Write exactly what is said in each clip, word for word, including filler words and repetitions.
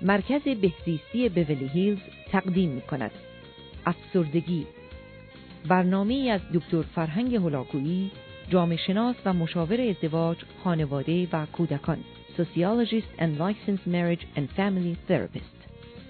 مرکز بهزیستی بیولی هیلز تقدیم می‌کند. افسردگی، برنامه‌ای از دکتر فرهنگ هلاکویی، جامعه شناس و مشاور ازدواج، خانواده و کودکان، Sociologist and Licensed Marriage and Family Therapist.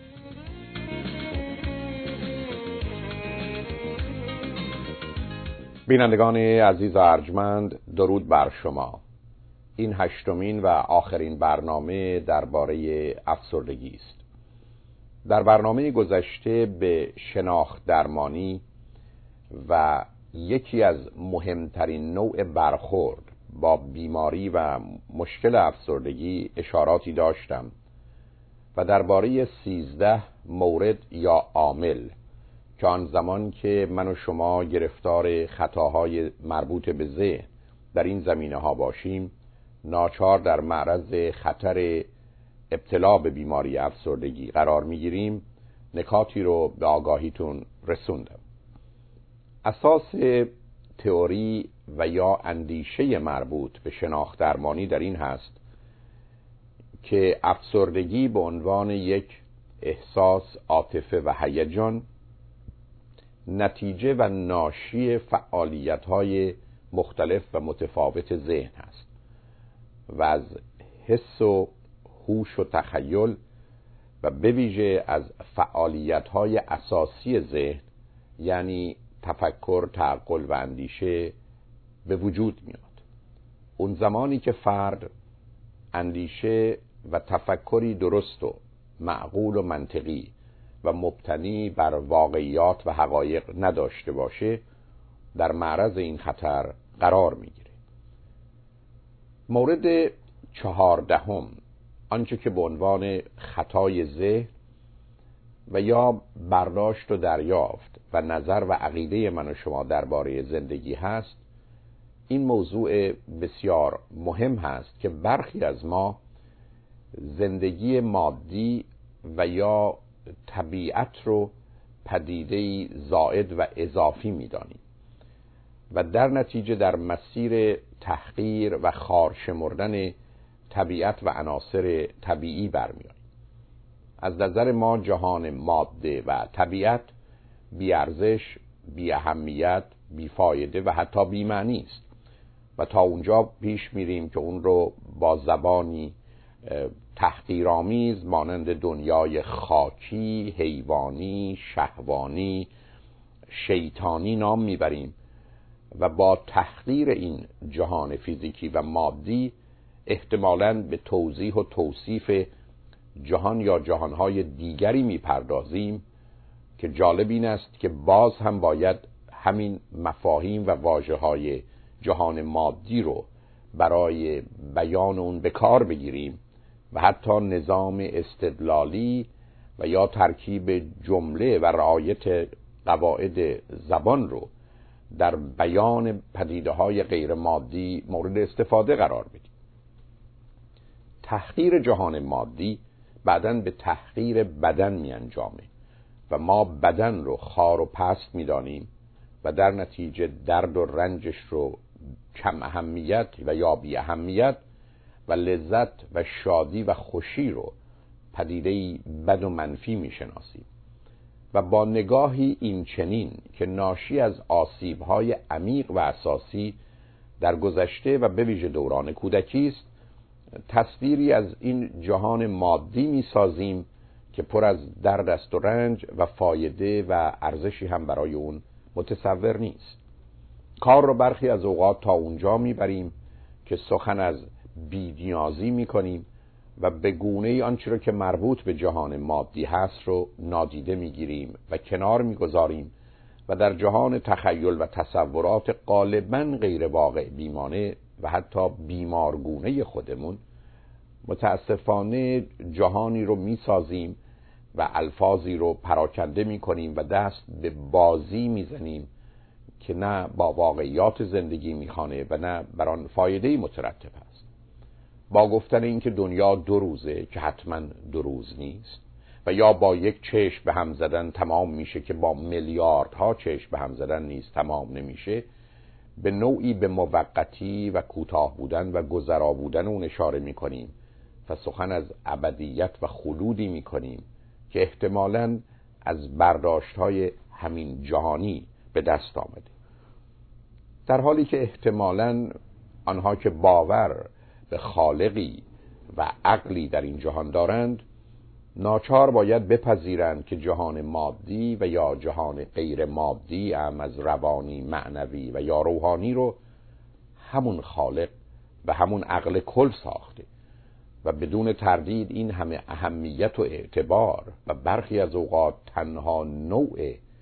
بینندگان عزیز و ارجمند، درود بر شما. این هشتمین و آخرین برنامه درباره افسردگی است. در برنامه گذشته به شناخت درمانی و یکی از مهمترین نوع برخورد با بیماری و مشکل افسردگی اشاراتی داشتم و درباره سیزده مورد یا عامل که آن زمان که من و شما گرفتار خطاهای مربوط به ذهن در این زمینه ها باشیم، ناچار در معرض خطر ابتلا به بیماری افسردگی قرار میگیریم، نکاتی رو به آگاهیتون رسوندم. اساس تئوری و یا اندیشه مربوط به شناخت درمانی در این هست که افسردگی به عنوان یک احساس، عاطفه و هیجان نتیجه و ناشی فعالیت‌های مختلف و متفاوت ذهن است و از حس و هوش و تخیل و به ویژه از فعالیت‌های اساسی ذهن یعنی تفکر، تعقل و اندیشه به وجود میاد. اون زمانی که فرد اندیشه و تفکری درست و معقول و منطقی و مبتنی بر واقعیات و حقایق نداشته باشه، در معرض این خطر قرار میگیره. مورد چهاردهم، آنچه که به عنوان خطای ذهن و یا برداشت و دریافت و نظر و عقیده من و شما درباره زندگی هست. این موضوع بسیار مهم هست که برخی از ما زندگی مادی و یا طبیعت رو پدیده‌ای زائد و اضافی می‌دانیم و در نتیجه در مسیر تحقیر و خارشمردن طبیعت و عناصر طبیعی برمی‌آییم. از نظر ما جهان ماده و طبیعت بی‌ارزش، بی اهمیت، بی فایده و حتی بی معنی است و تا اونجا پیش میریم که اون رو با زبانی تحقیرآمیز مانند دنیای خاکی، حیوانی، شهوانی، شیطانی نام میبریم و با تحقیر این جهان فیزیکی و مادی احتمالاً به توضیح و توصیف جهان یا جهانهای دیگری میپردازیم که جالب این است که باز هم باید همین مفاهیم و واژه‌های جهان مادی رو برای بیان اون به کار بگیریم و حتی نظام استدلالی و یا ترکیب جمله و رعایت قواعد زبان رو در بیان پدیده‌های غیر مادی مورد استفاده قرار بدیم. تحقیر جهان مادی بعداً به تحقیر بدن می انجامه و ما بدن رو خار و پست می دانیم و در نتیجه درد و رنجش رو کم اهمیت و یا بی اهمیت و لذت و شادی و خوشی رو پدیده‌ای بد و منفی می شناسیم و با نگاهی این چنین که ناشی از آسیب‌های عمیق و اساسی در گذشته و به ویژه دوران کودکی است، تصویری از این جهان مادی می سازیم که پر از درد است و رنج و فایده و ارزشی هم برای اون متصور نیست. کار رو برخی از اوقات تا اونجا می بریم که سخن از بی‌نیازی می کنیم و به گونه‌ای آنچه رو که مربوط به جهان مادی هست رو نادیده می گیریم و کنار می گذاریم و در جهان تخیل و تصورات غالباً غیر واقع بیمانه و حتی بیمارگونه خودمون متاسفانه جهانی رو می سازیم و الفاظی رو پراکنده می کنیم و دست به بازی می زنیم که نه با واقعیات زندگی می خوانه و نه بر آن فایده‌ای مترتب است. با گفتن این که دنیا دو روزه که حتما دو روز نیست و یا با یک چشم به هم زدن تمام میشه که با میلیاردها چشم به هم زدن نیز تمام نمیشه، به نوعی به موقتی و کوتاه بودن و گذرا بودن اون اشاره میکنیم و سخن از ابدیت و خلودی میکنیم که احتمالاً از برداشت‌های همین جهانی به دست آمده، در حالی که احتمالاً آنها که باور به خالقی و عقلی در این جهان دارند ناچار باید بپذیرند که جهان مادی و یا جهان غیر مادی هم از روانی، معنوی و یا روحانی رو همون خالق و همون عقل کل ساخته و بدون تردید این همه اهمیت و اعتبار و برخی از اوقات تنها نوع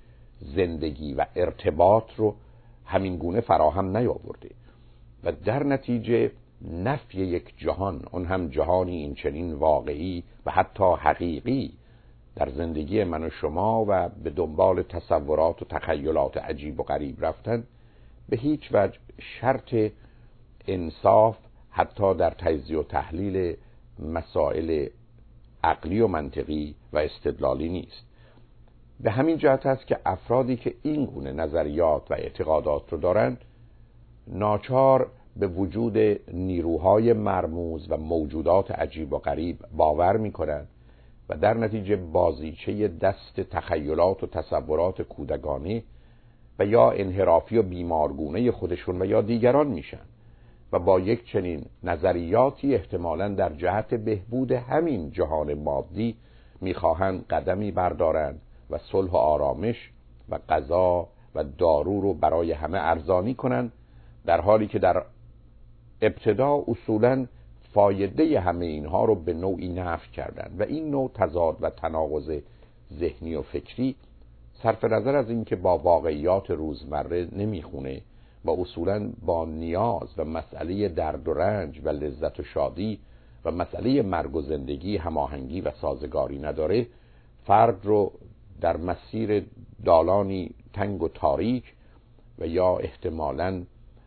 زندگی و ارتباط رو همین گونه فراهم نیاورده و در نتیجه نفی یک جهان، اون هم جهانی این چنین واقعی و حتی حقیقی در زندگی من و شما و به دنبال تصورات و تخیلات عجیب و غریب رفتن به هیچ وجه شرط انصاف حتی در تجزیه و تحلیل مسائل عقلی و منطقی و استدلالی نیست. به همین جهت است که افرادی که این گونه نظریات و اعتقادات رو دارند ناچار به وجود نیروهای مرموز و موجودات عجیب و غریب باور می‌کنند و در نتیجه بازیچه دست تخیلات و تصورات کودکانه و یا انحرافی و بیمارگونه خودشون و یا دیگران میشن و با یک چنین نظریاتی احتمالاً در جهت بهبود همین جهان مادی میخواهند قدمی بردارند و صلح و آرامش و غذا و دارو رو برای همه ارزانی کنند، در حالی که در ابتدا اصولاً فایده همه اینها رو به نوعی نفی کردند و این نوع تضاد و تناقض ذهنی و فکری صرف نظر از این که با واقعیات روزمره نمیخونه و اصولاً با نیاز و مسئله درد و رنج و لذت و شادی و مسئله مرگ و زندگی هماهنگی و سازگاری نداره، فرد رو در مسیر دالانی تنگ و تاریک و یا احتمالاً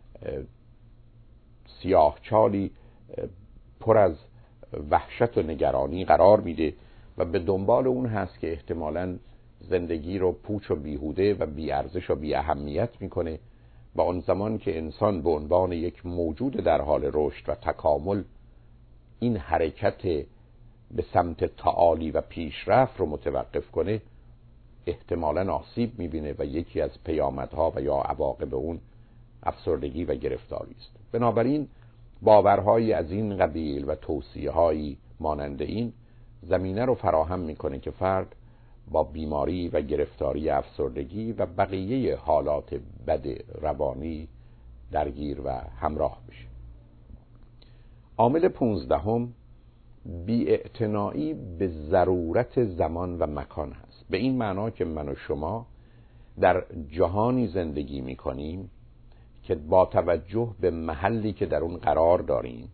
سیاهچالی پر از وحشت و نگرانی قرار میده و به دنبال اون هست که احتمالاً زندگی رو پوچ و بیهوده و بیارزش و بی اهمیت میکنه و اون زمان که انسان به عنوان یک موجود در حال رشد و تکامل این حرکت به سمت تعالی و پیشرفت رو متوقف کنه احتمالاً آسیب میبینه و یکی از پیامدها و یا عواقب اون افسردگی و گرفتاری است. بنابراین باورهایی از این قبیل و توصیه‌هایی مانند این زمینه رو فراهم میکنه که فرد با بیماری و گرفتاری افسردگی و بقیه حالات بد روانی درگیر و همراه بشه. عامل پونزدهم بی‌اعتنایی به ضرورت زمان و مکان هست، به این معنا که من و شما در جهانی زندگی میکنیم که با توجه به محلی که در اون قرار داریم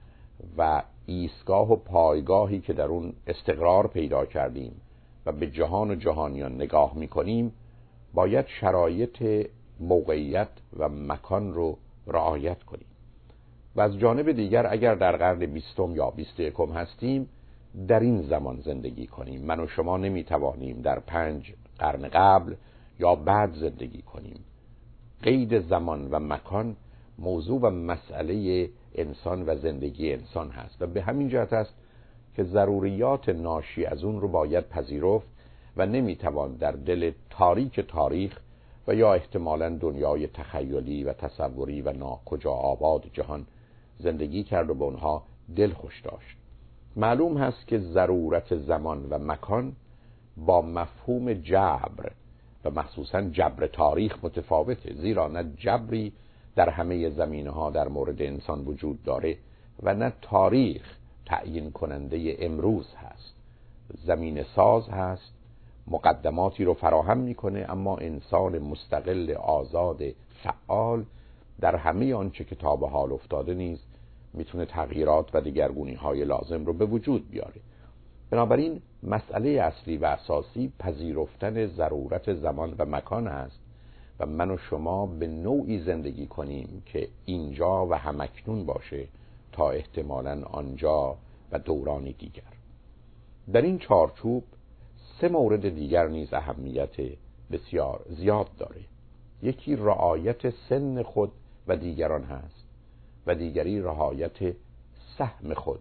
و ایستگاه و پایگاهی که در اون استقرار پیدا کردیم و به جهان و جهانیان نگاه میکنیم باید شرایط موقعیت و مکان رو رعایت کنیم و از جانب دیگر اگر در قرن بیستم یا بیست و یکم هستیم در این زمان زندگی کنیم. من و شما نمیتوانیم در پنج قرن قبل یا بعد زندگی کنیم. قید زمان و مکان موضوع و مسئله انسان و زندگی انسان هست و به همین جهت است که ضروریات ناشی از اون رو باید پذیرفت و نمیتوان در دل تاریک تاریخ و یا احتمالاً دنیای تخیلی و تصوری و ناکجا آباد جهان زندگی کرد و به اونها دل خوش داشت. معلوم هست که ضرورت زمان و مکان با مفهوم جبر و مخصوصاً جبر تاریخ متفاوته، زیرا نه جبری در همه زمینه‌ها در مورد انسان وجود داره و نه تاریخ تعیین کننده امروز هست. زمین ساز هست، مقدماتی رو فراهم میکنه، اما انسان مستقل آزاد فعال در همه آنچه که تا به حال افتاده نیز میتونه تغییرات و دگرگونی‌های لازم رو به وجود بیاره. بنابراین مسئله اصلی و اساسی پذیرفتن ضرورت زمان و مکان است و من و شما به نوعی زندگی کنیم که اینجا و همکنون باشه تا احتمالاً آنجا و دورانی دیگر. در این چارچوب سه مورد دیگر نیز اهمیت بسیار زیاد داره. یکی رعایت سن خود و دیگران هست و دیگری رعایت سهم خود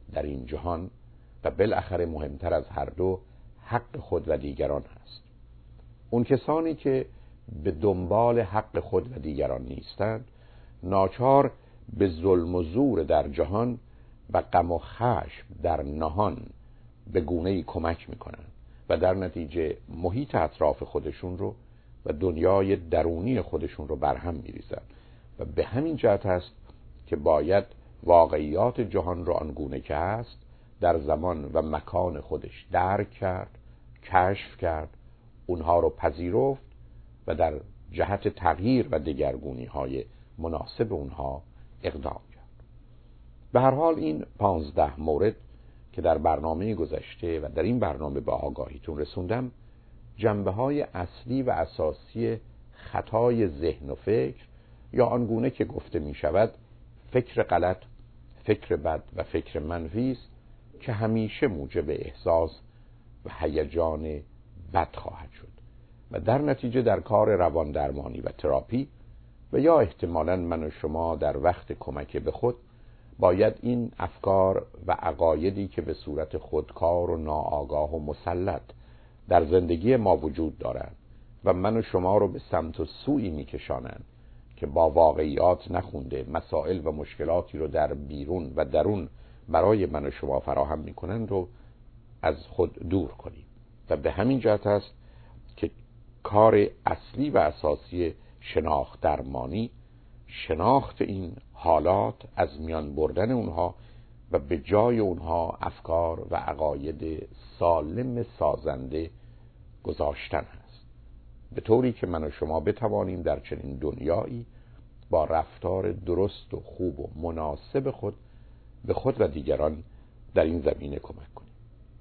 در این جهان و بالاخره مهمتر از هر دو حق خود و دیگران هست. اون کسانی که به دنبال حق خود و دیگران نیستند ناچار به ظلم و زور در جهان و غم و خشم در نهان به گونه‌ای کمک میکنن و در نتیجه محیط اطراف خودشون رو و دنیای درونی خودشون رو برهم میریزن و به همین جهت است که باید واقعیات جهان رو آنگونه که هست در زمان و مکان خودش درک کرد، کشف کرد، اونها رو پذیرفت و در جهت تغییر و دگرگونی های مناسب اونها اقدام کرد. به هر حال این پانزده مورد که در برنامه گذشته و در این برنامه به آگاهیتون رسوندم جنبه های اصلی و اساسی خطای ذهن و فکر یا آنگونه که گفته می شود فکر غلط، فکر بد و فکر منفی است که همیشه موجب احساس و هیجان بد خواهد شد و در نتیجه در کار روان درمانی و تراپی و یا احتمالاً من و شما در وقت کمک به خود باید این افکار و عقایدی که به صورت خودکار و ناآگاه و مسلط در زندگی ما وجود دارند و من و شما رو به سمت و سوی میکشانند که با واقعیات نخونده مسائل و مشکلاتی رو در بیرون و درون برای من و شما فراهم میکنند رو از خود دور کنیم و به همین جهت است که کار اصلی و اساسی شناخت درمانی شناخت این حالات، از میان بردن اونها و به جای اونها افکار و عقاید سالم سازنده گذاشتن هست، به طوری که من و شما بتوانیم در چنین دنیایی با رفتار درست و خوب و مناسب خود به خود و دیگران در این زمینه کمک کنیم.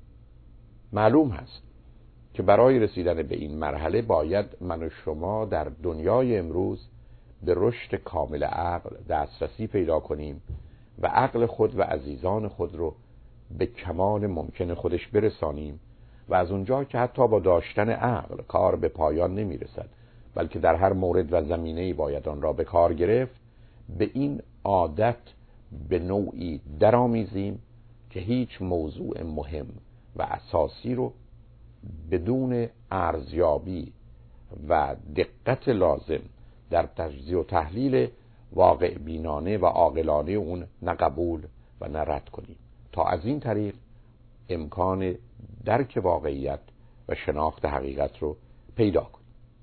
معلوم هست که برای رسیدن به این مرحله باید من و شما در دنیای امروز به رشد کامل عقل دسترسی پیدا کنیم و عقل خود و عزیزان خود رو به کمال ممکن خودش برسانیم و از اونجا که حتی با داشتن عقل کار به پایان نمی رسد بلکه در هر مورد و زمینه‌ای باید آن را به کار گرفت، به این عادت به نوعی درآمیزیم که هیچ موضوع مهم و اساسی رو بدون ارزیابی و دقت لازم در تجزیه و تحلیل واقع بینانه و عاقلانه اون نه قبول و نه رد کنیم تا از این طریق امکان درک واقعیت و شناخت حقیقت رو پیدا کنیم.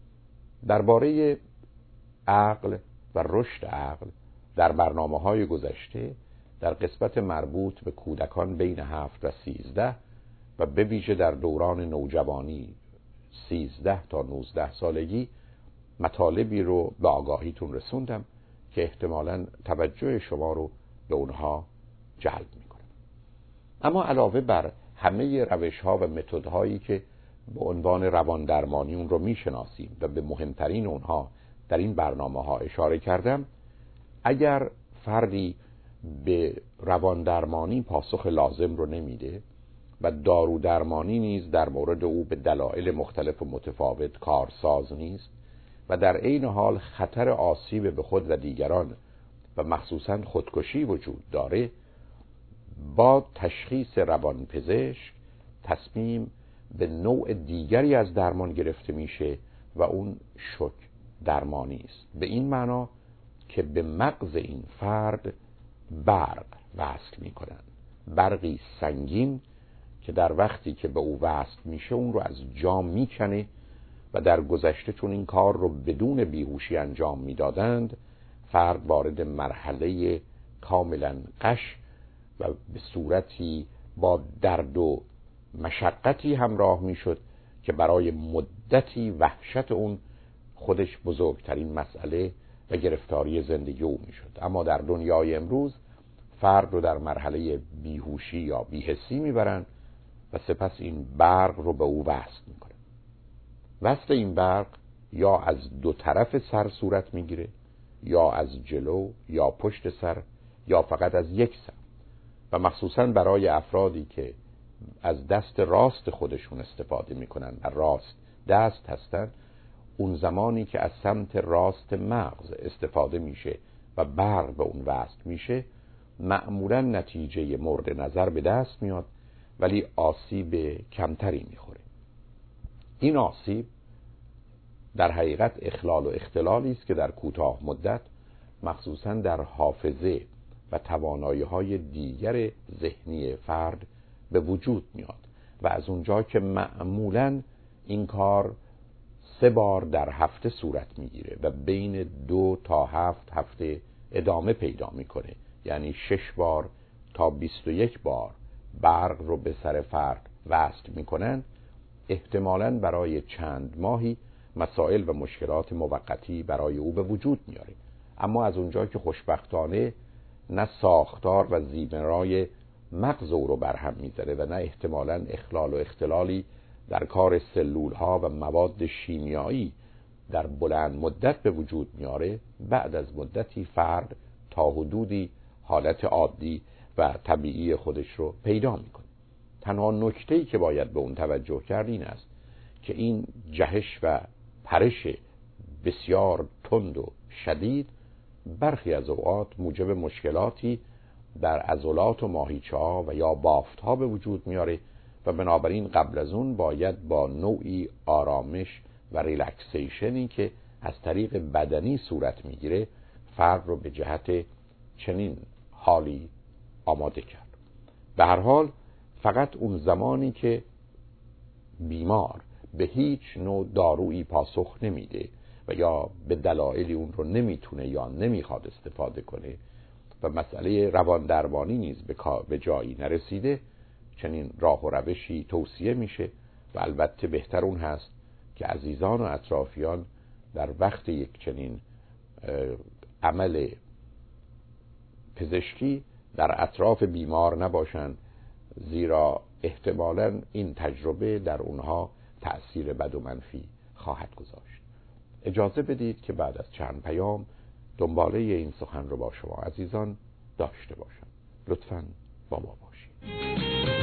درباره عقل و رشد عقل در برنامه‌های گذشته در قسمت مربوط به کودکان بین هفت و سیزده و به ویژه در دوران نوجوانی سیزده تا نوزده سالگی مطالبی رو به آگاهیتون رسوندم که احتمالاً توجه شما رو به اونها جلب میکنه. اما علاوه بر همه روش‌ها و متدهایی که به عنوان روان درمانی اون رو میشناسیم و به مهمترین اونها در این برنامه‌ها اشاره کردم، اگر فردی به روان درمانی پاسخ لازم رو نمیده و دارو درمانی نیز در مورد او به دلایل مختلف و متفاوت کارساز نیست و در عین حال خطر آسیب به خود و دیگران و مخصوصاً خودکشی وجود داره، با تشخیص روانپزشک تصمیم به نوع دیگری از درمان گرفته میشه و اون شوک درمانی است، به این معنا که به مغز این فرد برق وصل میکنن، برقی سنگین که در وقتی که به او وصل میشه اون رو از جا میکنه و در گذشته چون این کار رو بدون بیهوشی انجام میدادند فرد وارد مرحله کاملا غش و به صورتی با درد و مشقتی همراه میشد که برای مدتی وحشت اون خودش بزرگترین مسئله و گرفتاری زندگی او میشد. اما در دنیای امروز فرد رو در مرحله بیهوشی یا بی‌حسی میبرن و سپس این برق رو به او وصل میکنن. وصل این برق یا از دو طرف سر صورت میگیره یا از جلو یا پشت سر یا فقط از یک سر و مخصوصا برای افرادی که از دست راست خودشون استفاده میکنن و راست دست هستن، اون زمانی که از سمت راست مغز استفاده میشه و برق به اون وصل میشه، معمولا نتیجه مورد نظر به دست میاد ولی آسیب کمتری میخوره. این آسیب در حقیقت اخلال و اختلالی است که در کوتاه مدت مخصوصا در حافظه و توانایی‌های دیگر ذهنی فرد به وجود میاد و از اونجا که معمولاً این کار سه بار در هفته صورت میگیره و بین دو تا هفت هفته ادامه پیدا میکنه، یعنی شش بار تا بیست و یک بار برق رو به سر فرد وصل میکنن، احتمالاً برای چند ماهی مسائل و مشکلات موقتی برای او به وجود میاره. اما از اونجا که خوشبختانه نه ساختار و زیبرای مغز او رو برهم میذاره و نه احتمالاً اخلال و اختلالی در کار سلول ها و مواد شیمیایی در بلند مدت به وجود میاره، بعد از مدتی فرد تا حدودی حالت عادی و طبیعی خودش رو پیدا میکنه. تنها نکته‌ای که باید به اون توجه کرد این است که این جهش و پرش بسیار تند و شدید برخی از اوقات موجب مشکلاتی در عضلات و ماهیچه‌ها و یا بافت‌ها به وجود میاره و بنابراین قبل از اون باید با نوعی آرامش و ریلکسیشنی که از طریق بدنی صورت میگیره فرد رو به جهت چنین حالی آماده کرد. به هر حال فقط اون زمانی که بیمار به هیچ نوع دارویی پاسخ نمیده و یا به دلایلی اون رو نمیتونه یا نمیخواد استفاده کنه و مسئله روان درمانی نیز به جایی نرسیده، چنین راه و روشی توصیه میشه و البته بهتر اون هست که عزیزان و اطرافیان در وقت یک چنین عمل پزشکی در اطراف بیمار نباشند، زیرا احتمالاً این تجربه در اونها تأثیر بد و منفی خواهد گذاشت. اجازه بدید که بعد از چند پیام دنباله این سخن رو با شما عزیزان داشته باشم. لطفاً با ما باشید.